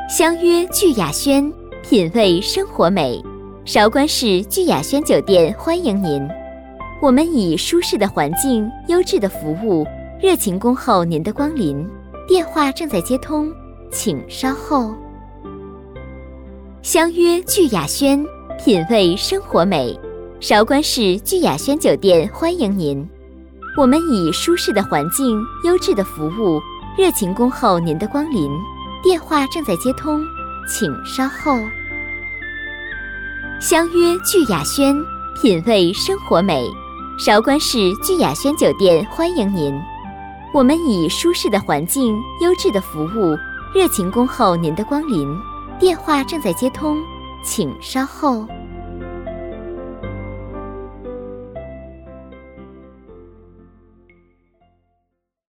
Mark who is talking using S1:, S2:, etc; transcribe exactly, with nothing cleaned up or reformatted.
S1: 相约聚雅轩，品味生活美。韶关市聚雅轩酒店欢迎您，我们以舒适的环境、优质的服务，热情恭候您的光临。电话正在接通，请稍后。相约聚雅轩，品味生活美。韶关市聚雅轩酒店欢迎您，我们以舒适的环境、优质的服务，热情恭候您的光临。电话正在接通，请稍后。相约聚雅轩，品味生活美。韶关市聚雅轩酒店欢迎您，我们以舒适的环境、优质的服务，热情恭候您的光临。电话正在接通，请稍后。